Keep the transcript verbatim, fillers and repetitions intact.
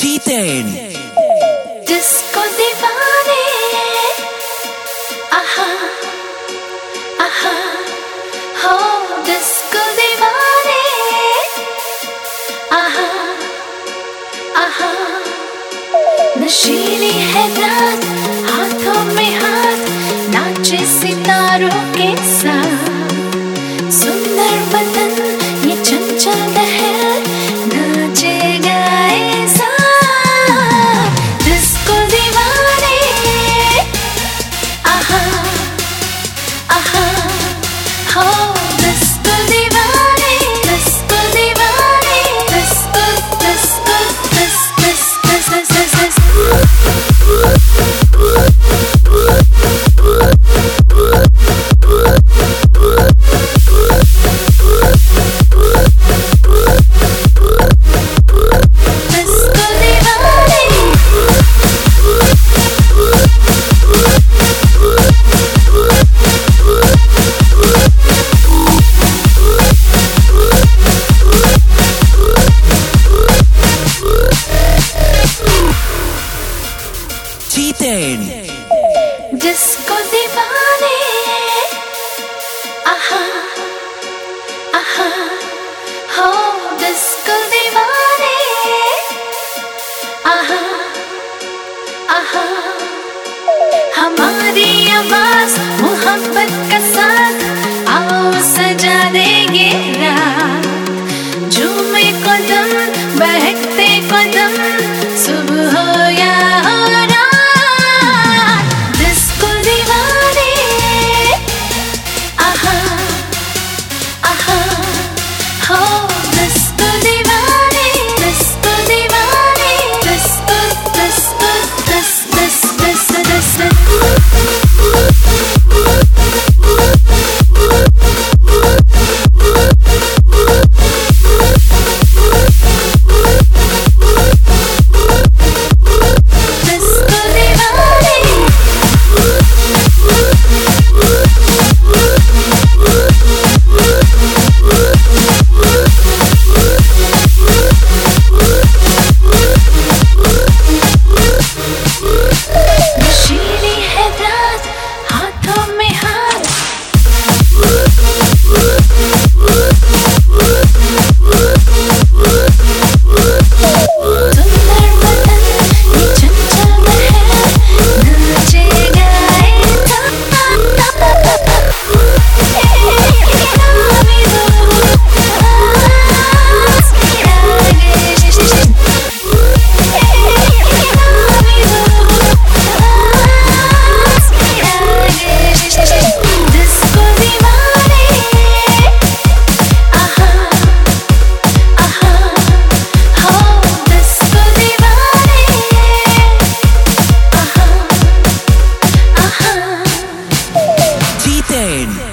Cheated. Disco दीवाने, आहा आहा हो disco दीवाने, आहा आहा नशीली है रात, हाथों में हाथ नाचे सितारों के साथ, सुंदर बदन ये चंचल लहर नाचे गाए साथ। डिस्को दीवाने, आहा आहा हो डिस्को दीवाने, डिस्को दीवाने, डिस्को डिस्को डिस डिस डिस डिस डिस Cheated. डिस्को दीवाने, आहा आहा हो डिस्को दीवाने, आहा आहा हमारी आवाज मोहब्बत का साथ, आओ सजा देंगे रात, झूमे कदम बहकते कदम, सुबह हो या हो रात। डिस्को दीवाने, आहा आहा हो डिस्को दीवाने, डिस्को दीवाने, डिस्को डिस्को डिस डिस डिस डिस Cheated.